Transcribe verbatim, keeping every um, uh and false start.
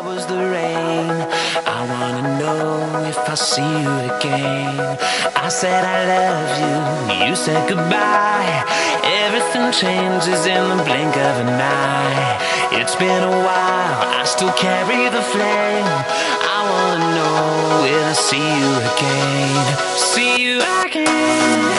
was the rain. I wanna know if I'll see you again. I said I love you, you said goodbye. Everything changes in the blink of an eye. It's been a while, I still carry the flame. I wanna know, will I see you again? See you again.